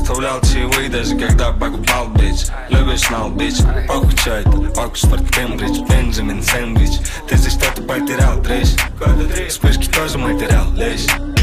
оставлял чаевые, даже когда покупал, бич. Любишь нал, бич, похуй, чё это, Оксфорд, Кембридж, Бенджамин, сэндвич. Ты за что-то потерял, трещ. Вспышки тоже материал, лечь.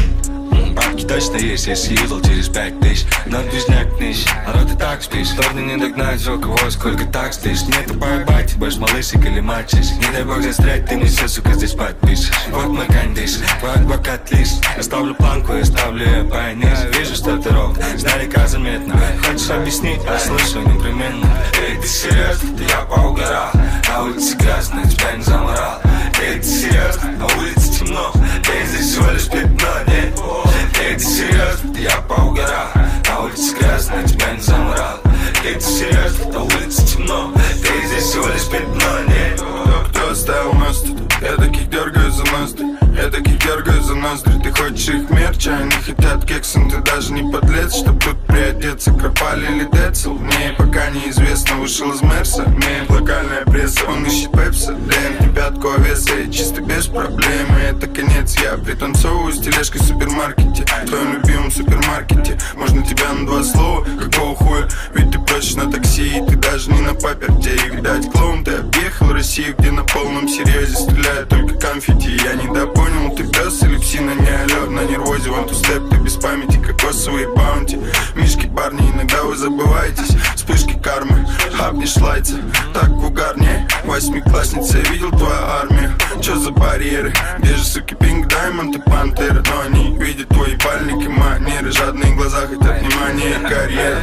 Бабки точно есть, если юзал через 5000. Но движняк нищ, народ и так спишь. Трудно не догнать, у кого сколько так спишь. Нету поебать, будешь малышик или мальчиш. Не дай бог застрять, ты мне все, сука, здесь подпишешь. Вот мой кандиш, твой адвокат лист. Я ставлю планку, я ставлю ее пониже. Вижу, что ты рок, сдалека заметно. Хочешь объяснить, я слышу непременно. Эй, ты серьезно? Да я поугорал. На улице грязно, тебя не заморал. Эй, ты серьезно? На улице темно. Эй, здесь всего лишь пятно, нет. Эй, ты серьезно? Да я поугорал. На улице грязно, тебя не заморал. Эй, ты серьезно? На улице темно. Эй, здесь всего лишь пятно, нет. Кто оставил нас тут? Я таких дергаю за ноздри. Я таких дергаю за ноздри. Ты хочешь их мерч, а они хотят кексом. Ты даже не подлец, чтоб тут приодеться. Кропали или Децл? Мне пока неизвестно. Вышел из Мерса, имеет локальная пресса. Он ищет пепси, ДМ, пятку овеса. И чисто без проблем, и это конец. Я пританцовываю с тележкой в супермаркете. В твоем любимом супермаркете. Можно тебя на 2 слова, какого хуя? Ведь ты просишь на такси, и ты даже не на паперте. И видать, клоун, ты объехал Россию, где на полном серьезе стреляют только конфетти. Я недопонял, ты пес или псина, не алё. На нервозе, вон ту степ, ты без памяти, кокосовые баунти. Мишки, парни, иногда вы забываетесь. Вспышки кармы, хапнешь лайца. Так в угарне, 8-классница, я видел твою армию. Чё за барьеры? Где же, суки, Пинк Даймонд и Пантеры? Но они видят твои ебальники, манеры. Жадные глаза хотят внимания и карьеры.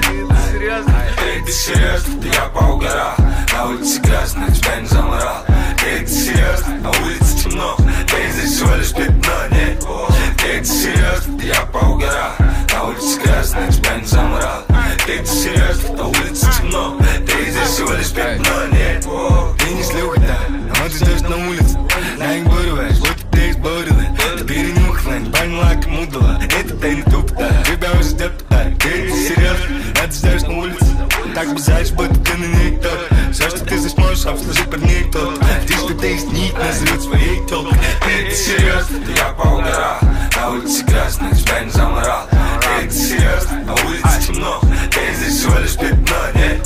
Эй, ты серьезно? Да я поугорал. На улице грязно, тебя не заморал. Эй, ты серьезно? На улице темно. Эй, здесь всего лишь пятно, нет. Эй, ты серьезно? Да я поугорал. На улице грязно, тебя не заморал. Эй, ты серьезно? На улице темно. Эй, здесь всего лишь пятно, нет. Ты не слюха, да, но ты ждешь на улице. На их бурываешь, вот ты изборила. Ты перенюхала, не поняла, кому дала. Это ты не туп, да, тебя уже ждет подарок. Эй, ты серьезно? А ты ждешь на улице. Так базаришь, будто ты на ней тот. Все, что ты здесь можешь, обслужить парней тот. Ты что-то их снить, назовет своей толкой. Эй, ты серьезно? Да я поугорал. На улице грязно, тебя не заморал. Эй, ты серьезно? На улице темно. Эй, здесь всего лишь пятно, нет.